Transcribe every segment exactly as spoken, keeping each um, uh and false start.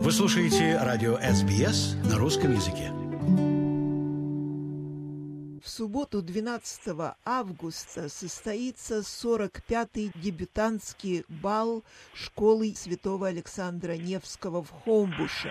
Вы слушаете радио эс би эс на русском языке. В субботу, двенадцатого августа, состоится сорок пятый дебютантский бал школы Святого Александра Невского в Хомбуше.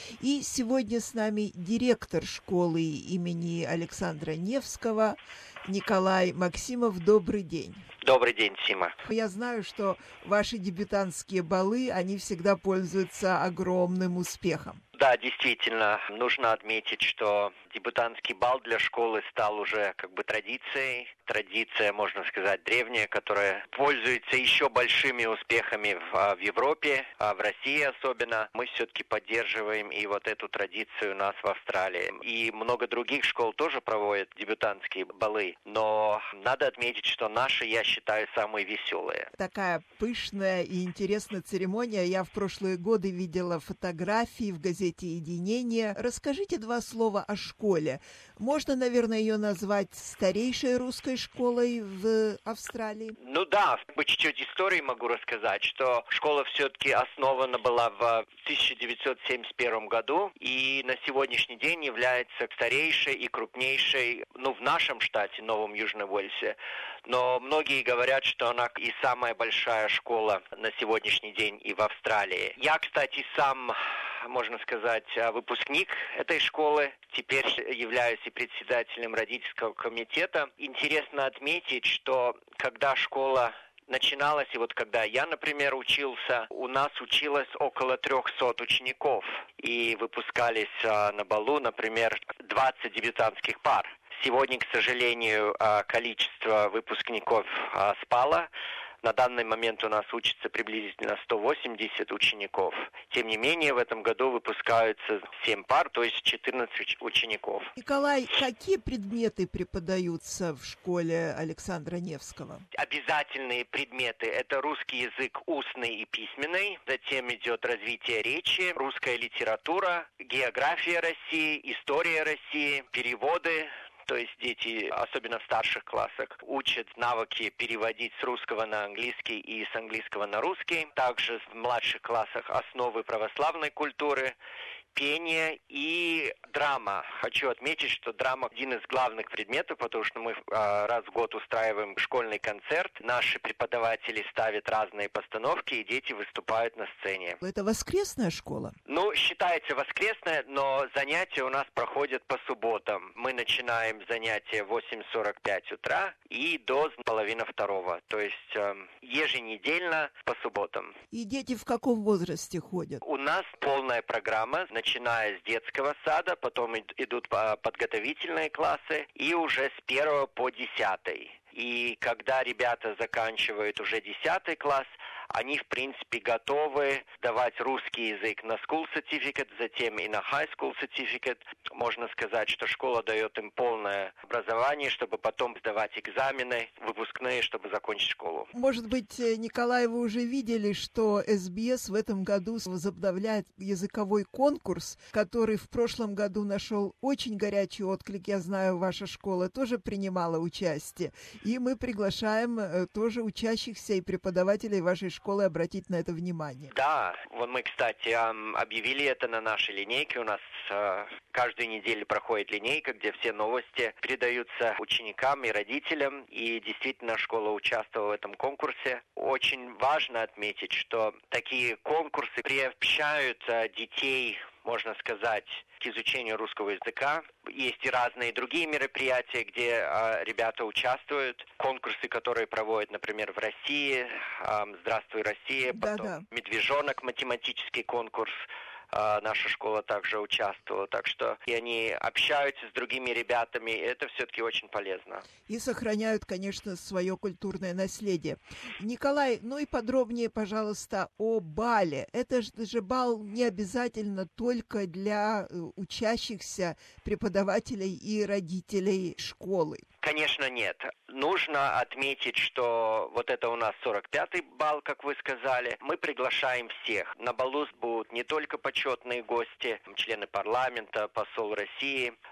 И сегодня с нами директор школы имени Александра Невского Николай Максимов. Добрый день. Добрый день, Сима. Я знаю, что ваши дебютантские балы, они всегда пользуются огромным успехом. Да, действительно, нужно отметить, что дебютантский бал для школы стал уже как бы традицией. Традиция, можно сказать, древняя, которая пользуется еще большими успехами в, в Европе, а в России особенно. Мы все-таки поддерживаем и вот эту традицию у нас в Австралии. И много других школ тоже проводят дебютантские балы. Но надо отметить, что наши, я считаю, самые веселые. Такая пышная и интересная церемония. Я в прошлые годы видела фотографии в газете «Единение». Расскажите два слова о школе. Можно, наверное, ее назвать старейшей русской школой в Австралии? Ну да, по чуть-чуть истории могу рассказать, что школа все-таки основана была в тысяча девятьсот семьдесят первом году и на сегодняшний день является старейшей и крупнейшей, ну, в нашем штате, Новом Южном Уэльсе. Но многие говорят, что она и самая большая школа на сегодняшний день и в Австралии. Я, кстати, сам, можно сказать, выпускник этой школы. Теперь являюсь и председателем родительского комитета. Интересно отметить, что когда школа начиналась, и вот когда я, например, учился, у нас училось около трехсот учеников. И выпускались а, на балу, например, двадцать дебютантских пар. Сегодня, к сожалению, количество выпускников спало. На данный момент у нас учатся приблизительно сто восемьдесят учеников. Тем не менее, в этом году выпускаются семь пар, то есть четырнадцать учеников. Николай, какие предметы преподаются в школе Александра Невского? Обязательные предметы – это русский язык устный и письменный, затем идет развитие речи, русская литература, география России, история России, переводы. То есть дети, особенно в старших классах, учат навыки переводить с русского на английский и с английского на русский. Также в младших классах основы православной культуры, пение и драма. Хочу отметить, что драма один из главных предметов, потому что мы а, раз в год устраиваем школьный концерт. Наши преподаватели ставят разные постановки, и дети выступают на сцене. Это воскресная школа? Ну, считается воскресная, но занятия у нас проходят по субботам. Мы начинаем занятия в восемь сорок пять утра и до половины второго. То есть э, еженедельно по субботам. И дети в каком возрасте ходят? У нас полная программа, начиная с детского сада, потом идут подготовительные классы, и уже с первого по десятый. И когда ребята заканчивают уже десятый класс, они, в принципе, готовы сдавать русский язык на school certificate, затем и на high school certificate. Можно сказать, что школа дает им полное образование, чтобы потом сдавать экзамены выпускные, чтобы закончить школу. Может быть, Николай, вы уже видели, что эс би эс в этом году возобновляет языковой конкурс, который в прошлом году нашел очень горячий отклик. Я знаю, ваша школа тоже принимала участие. И мы приглашаем тоже учащихся и преподавателей вашей школы школы обратить на это внимание. Да, вот мы, кстати, объявили это на нашей линейке. У нас каждую неделю проходит линейка, где все новости передаются ученикам и родителям. И действительно, школа участвовала в этом конкурсе. Очень важно отметить, что такие конкурсы приобщают детей, можно сказать, к изучению русского языка. Есть и разные другие мероприятия, где э, ребята участвуют. Конкурсы, которые проводят, например, в России. Э, «Здравствуй, Россия», да, потом да. «Медвежонок», математический конкурс. Э, наша школа также участвовала. Так что и они общаются с другими ребятами. И это все-таки очень полезно. И сохраняют, конечно, свое культурное наследие. Николай, ну и подробнее, пожалуйста, о бале. Это же бал не обязательно только для учащихся, преподавателей и родителей школы. Конечно, нет. Нужно отметить, что вот это у нас сорок пятый бал, как вы сказали. Мы приглашаем всех. На балу будут не только почетные гости, члены парламента, посол России,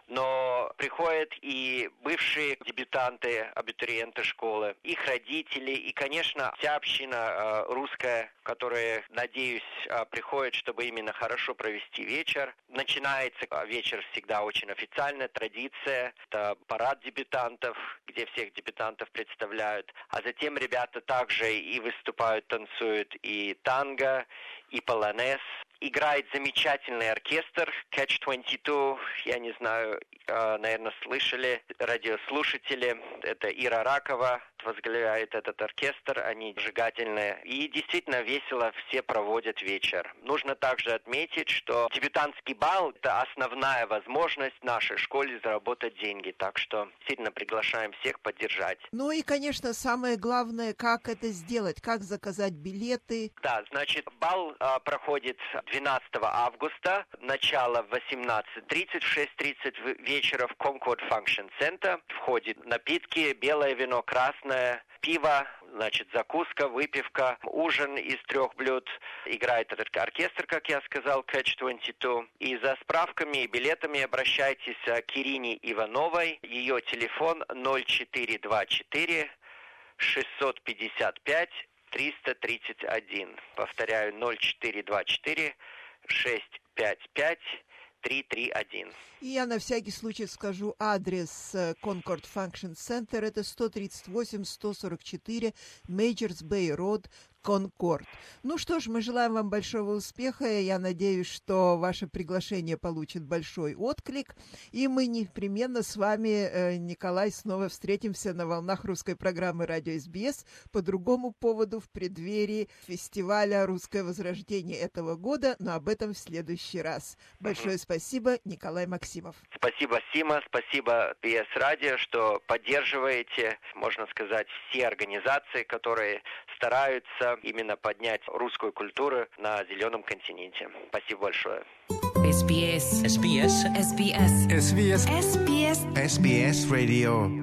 но приходят и бывшие дебютанты, абитуриенты школы, их родители и, конечно, вся община русская, которая, надеюсь, приходит, чтобы именно хорошо провести вечер. Начинается вечер всегда очень официально, традиция. Это парад дебютантов, где всех дебютантов представляют. А затем ребята также и выступают, танцуют и танго, и полонез. Играет замечательный оркестр Catch двадцать два. Я не знаю, наверное, слышали радиослушатели. Это Ира Ракова возглавляет этот оркестр. Они зажигательные. И действительно весело все проводят вечер. Нужно также отметить, что дебютантский бал – это основная возможность в нашей школе заработать деньги. Так что сильно приглашаем всех поддержать. Ну и, конечно, самое главное, как это сделать, как заказать билеты. Да, значит, бал а, проходит двенадцатого августа, начало в восемнадцать тридцать, в шесть тридцать вечера в Concord Function Center. Входит напитки, белое вино, красное, пиво, значит, закуска, выпивка, ужин из трех блюд. Играет этот оркестр, как я сказал, Catch двадцать два. И за справками и билетами обращайтесь к Ирине Ивановой. Ее телефон ноль четыре два четыре шестьсот пятьдесят пять триста тридцать один. Повторяю, ноль четыре два четыре шесть пять пять три три один. И я на всякий случай скажу адрес Concord Function Center. Это сто тридцать восемь сто сорок четыре Majors Bay Road, Конкорд. Ну что ж, мы желаем вам большого успеха. Я надеюсь, что ваше приглашение получит большой отклик. И мы непременно с вами, Николай, снова встретимся на волнах русской программы «Радио эс би эс» по другому поводу в преддверии фестиваля «Русское возрождение» этого года, но об этом в следующий раз. Большое спасибо, Николай Максимов. Спасибо, Сима, спасибо пи эс Радио, что поддерживаете, можно сказать, все организации, которые стараются именно поднять русскую культуру на зеленом континенте. Спасибо большое. эс би эс. эс би эс. эс би эс. эс би эс. эс би эс. эс би эс Radio.